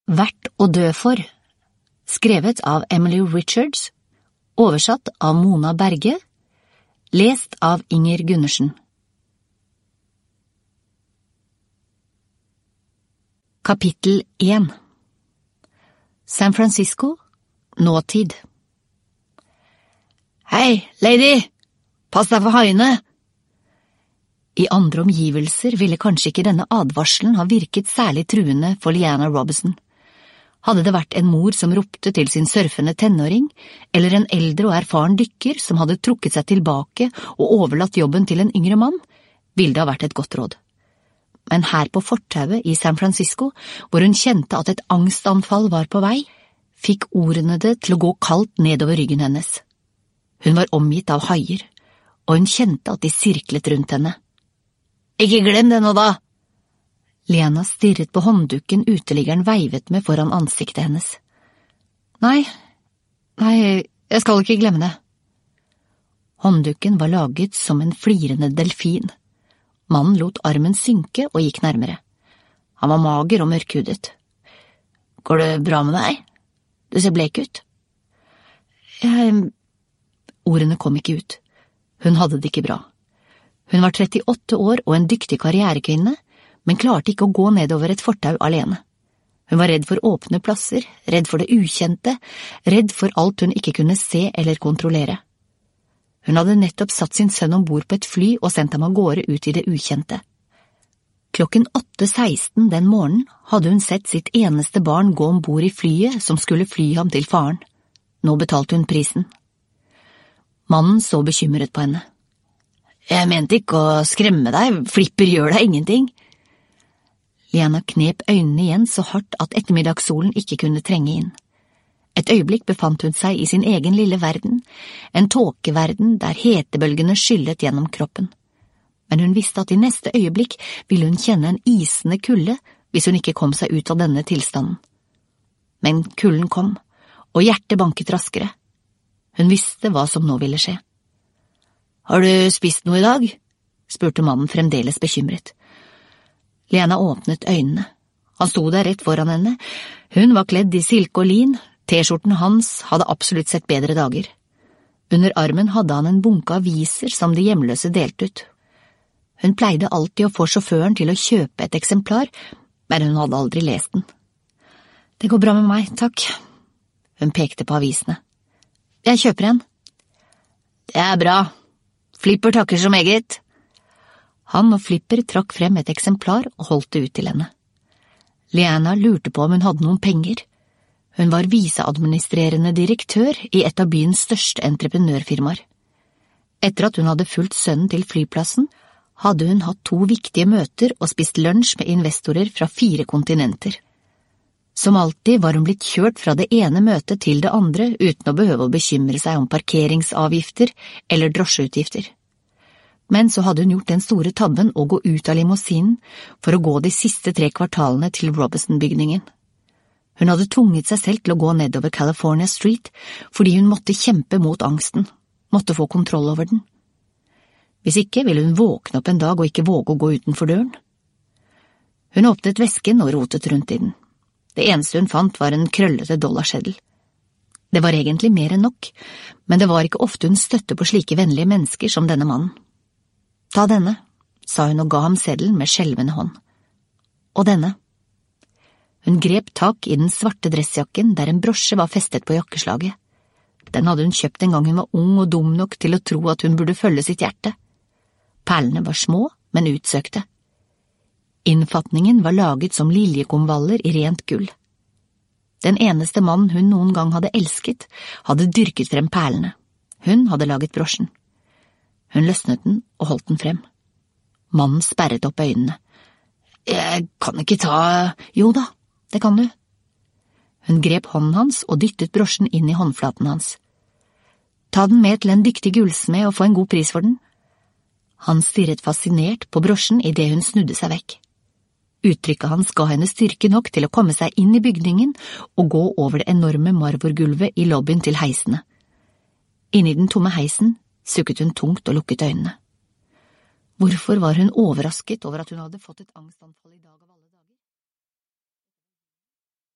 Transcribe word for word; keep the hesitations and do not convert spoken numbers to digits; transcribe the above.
Verdt å dø for, skrevet av Emily Richards, oversatt av Mona Berge, lest av Inger Gundersen. Kapittel én. San Francisco, nåtid. Hei, lady! Pass deg for haiene! I andre omgivelser ville kanskje ikke denne advarselen ha virket særlig truende for Leanna Robinson. Hadde det vært en mor som ropte til sin surfende tenåring, eller en eldre og erfaren dykker som hadde trukket seg tilbake og overlatt jobben til en yngre mann, ville det ha vært et godt råd. Men her på fortauet i San Francisco, hvor hun kjente at et angstanfall var på vei, fikk ordene det til å gå kaldt nedover ryggen hennes. Hun var omgitt av haier, og hun kjente at de sirklet rundt henne. Ikke glem det nå da! Lena stirret på hånddukken uteliggeren veivet med foran ansiktet hennes. Nei, nei, jeg skal ikke glemme det. Hånddukken var laget som en flirende delfin. Mannen lot armen synke og gikk nærmere. Han var mager og mørkhudet. Går det bra med deg? Du ser blek ut. Jeg… Ordene kom ikke ut. Hun hadde det ikke bra. Hun var trettiåtte år og en dyktig karrierekvinne, men klarte ikke å gå nedover et fortau alene. Hun var redd for åpne plasser, redd for det ukjente, redd for alt hun ikke kunne se eller kontrollere. Hun hadde nettopp satt sin sønn ombord på et fly og sendt ham av gårde ut i det ukjente. Klokken åtte seksten den morgenen hadde hun sett sitt eneste barn gå ombord i flyet som skulle fly ham til faren. Nå betalte hun prisen. Mannen så bekymret på henne. Jeg mente ikke å skremme deg, Flipper gjør deg ingenting. Lena knep øynene igjen så hardt at ettermiddagssolen ikke kunne trenge inn. Et øyeblikk befant hun seg i sin egen lille verden, en tåkeverden der hetebølgene skyllet gjennom kroppen. Men hun visste at i neste øyeblikk ville hun kjenne en isende kulde hvis hun ikke kom seg ut av denne tilstanden. Men kulden kom, og hjertet banket raskere. Hun visste hva som nå ville skje. Har du spist noe i dag? Spurte mannen fremdeles bekymret. Lena åpnet øynene. Han sto der rett foran henne. Hun var kledd i silke og lin. T-skjorten hans hadde absolutt sett bedre dager. Under armen hadde han en bunke aviser som de hjemløse delte ut. Hun pleide alltid å få sjåføren til å kjøpe et eksemplar, men hun hadde aldri lest den. Det går bra med meg, takk. Hun pekte på avisene. Jeg kjøper en. Det er bra. Flipper takker så meget. Han og Flipper trakk frem et eksemplar og holdt det ut til henne. Leanna lurte på om hun hadde noen penger. Hun var viseadministrerende direktør i et av byens største entreprenørfirmaer. Etter at hun hadde fulgt sønnen til flyplassen, hadde hun hatt to viktige møter og spist lunsj med investorer fra fire kontinenter. Som alltid var hun blitt kjørt fra det ene møtet til det andre uten å behøve å bekymre seg om parkeringsavgifter eller drosjeutgifter. Men så hadde hun gjort den store tabben å gå ut av limousinen for å gå de siste tre kvartalene til Robinson-bygningen. Hun hadde tvunget seg selv til å gå nedover California Street fordi hun måtte kjempe mot angsten, måtte få kontroll over den. Hvis ikke ville hun våkne opp en dag og ikke våge å gå utenfor døren. Hun åpnet vesken og rotet rundt i den. Det eneste hun fant var en krøllete dollarseddel. Det var egentlig mer enn nok, men det var ikke ofte hun støtte på slike vennlige mennesker som denne mannen. Ta denne, sa hun og ga ham seddelen med skjelvende hånd. Og denne. Hun grep tak i den svarte dressjakken der en brosje var festet på jakkeslaget. Den hadde hun kjøpt en gang hun var ung og dum nok til å tro at hun burde følge sitt hjerte. Perlene var små, men utsøkte. Innfatningen var laget som liljekonvaller i rent gull. Den eneste mann hun noen gang hadde elsket, hadde dyrket frem perlene. Hun hadde laget brosjen. Hun løsnet den og holdt den frem. Mannen sperret opp øynene. Jeg kan ikke ta… Jo da, det kan du. Hun grep hånden hans og dyttet brosjen inn i håndflaten hans. Ta den med til en dyktig gullsmed og få en god pris for den. Han stirret fascinert på brosjen i det hun snudde seg vekk. Uttrykket hans ga henne styrke nok til å komme seg inn i bygningen og gå over det enorme marmorgulvet i lobbyen til heisene. Inni den tomme heisen sukket hun tungt og lukket øynene. Hvorfor var hun overrasket over at hun hadde fått et angstanfall i dag av